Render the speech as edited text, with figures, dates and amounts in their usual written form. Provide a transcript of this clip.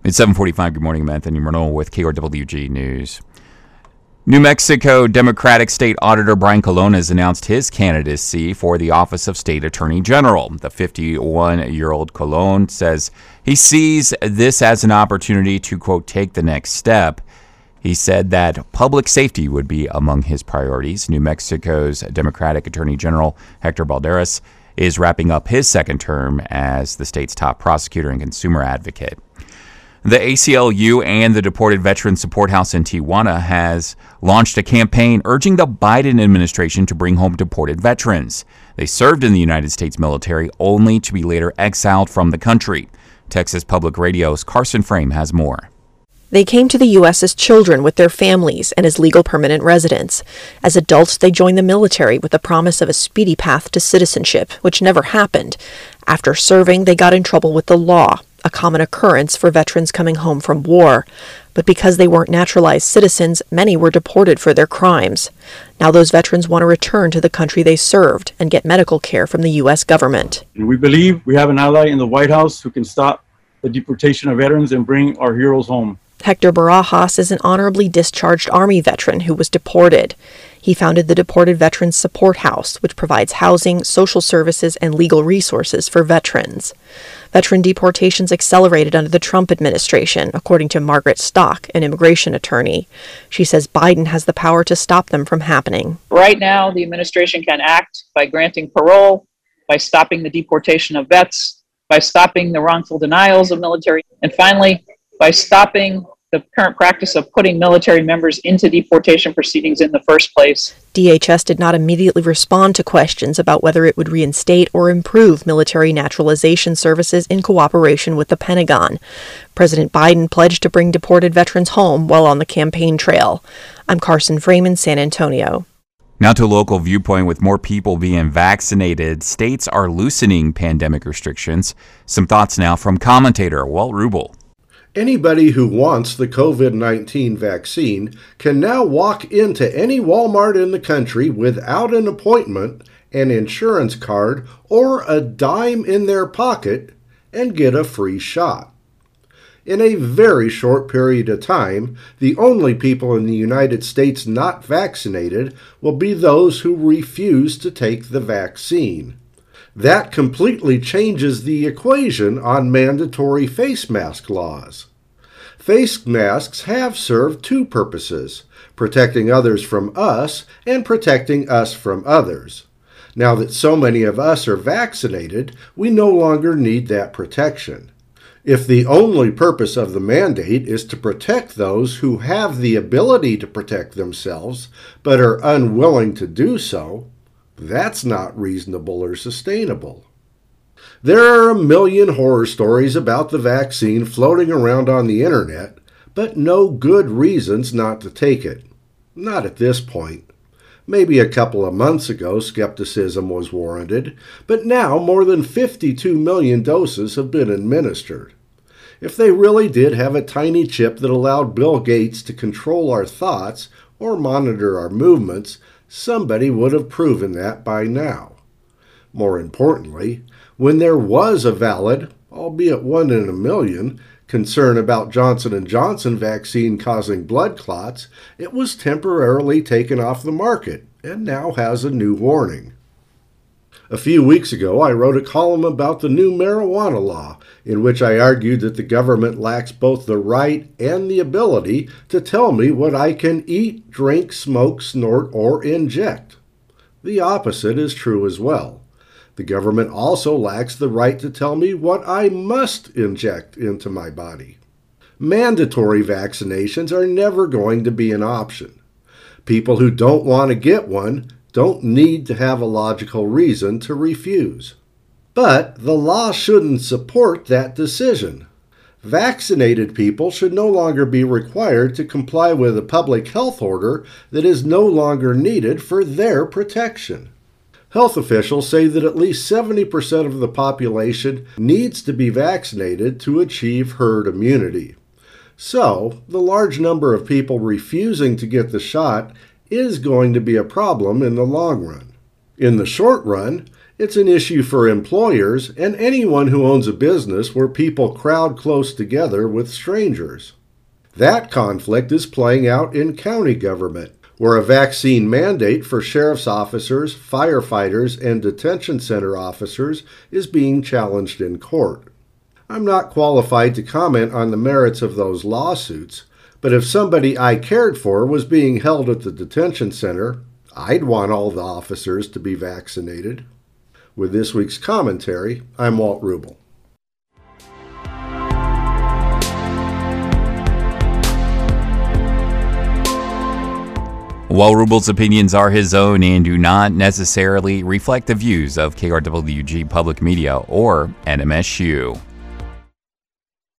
It's 7:45. Good morning. I'm Anthony Renault with KRWG News. New Mexico Democratic State Auditor Brian Colon has announced his candidacy for the office of State Attorney General. The 51-year-old Colon says he sees this as an opportunity to, quote, take the next step. He said that public safety would be among his priorities. New Mexico's Democratic Attorney General Hector Balderas is wrapping up his second term as the state's top prosecutor and consumer advocate. The ACLU and the Deported Veterans Support House in Tijuana has launched a campaign urging the Biden administration to bring home deported veterans. They served in the United States military only to be later exiled from the country. Texas Public Radio's Carson Frame has more. They came to the U.S. as children with their families and as legal permanent residents. As adults, they joined the military with the promise of a speedy path to citizenship, which never happened. After serving, they got in trouble with the law, a common occurrence for veterans coming home from war. But because they weren't naturalized citizens, many were deported for their crimes. Now those veterans want to return to the country they served and get medical care from the U.S. government. And we believe we have an ally in the White House who can stop the deportation of veterans and bring our heroes home. Hector Barajas is an honorably discharged Army veteran who was deported. He founded the Deported Veterans Support House, which provides housing, social services, and legal resources for veterans. Veteran deportations accelerated under the Trump administration, according to Margaret Stock, an immigration attorney. She says Biden has the power to stop them from happening. Right now, the administration can act by granting parole, by stopping the deportation of vets, by stopping the wrongful denials of military, and finally, by stopping the current practice of putting military members into deportation proceedings in the first place. DHS did not immediately respond to questions about whether it would reinstate or improve military naturalization services in cooperation with the Pentagon. President Biden pledged to bring deported veterans home while on the campaign trail. I'm Carson Frame in San Antonio. Now to a local viewpoint. With more people being vaccinated, states are loosening pandemic restrictions. Some thoughts now from commentator Walt Rubel. Anybody who wants the COVID-19 vaccine can now walk into any Walmart in the country without an appointment, an insurance card, or a dime in their pocket and get a free shot. In a very short period of time, the only people in the United States not vaccinated will be those who refuse to take the vaccine. That completely changes the equation on mandatory face mask laws. Face masks have served two purposes: protecting others from us and protecting us from others. Now that so many of us are vaccinated, we no longer need that protection. If the only purpose of the mandate is to protect those who have the ability to protect themselves but are unwilling to do so, that's not reasonable or sustainable. There are a million horror stories about the vaccine floating around on the internet, but no good reasons not to take it. Not at this point. Maybe a couple of months ago, skepticism was warranted, but now more than 52 million doses have been administered. If they really did have a tiny chip that allowed Bill Gates to control our thoughts or monitor our movements, somebody would have proven that by now. More importantly, when there was a valid, albeit 1 in a million, concern about Johnson & Johnson vaccine causing blood clots, it was temporarily taken off the market and now has a new warning. A few weeks ago, I wrote a column about the new marijuana law, in which I argued that the government lacks both the right and the ability to tell me what I can eat, drink, smoke, snort, or inject. The opposite is true as well. The government also lacks the right to tell me what I must inject into my body. Mandatory vaccinations are never going to be an option. People who don't want to get one don't need to have a logical reason to refuse. But the law shouldn't support that decision. Vaccinated people should no longer be required to comply with a public health order that is no longer needed for their protection. Health officials say that at least 70% of the population needs to be vaccinated to achieve herd immunity. So, the large number of people refusing to get the shot is going to be a problem in the long run. In the short run, It's an issue for employers and anyone who owns a business where people crowd close together with strangers. That conflict is playing out in county government, where a vaccine mandate for sheriff's officers, firefighters, and detention center officers is being challenged in court. I'm not qualified to comment on the merits of those lawsuits, but if somebody I cared for was being held at the detention center, I'd want all the officers to be vaccinated. With this week's commentary, I'm Walt Rubel. Walt Rubel's opinions are his own and do not necessarily reflect the views of KRWG Public Media or NMSU.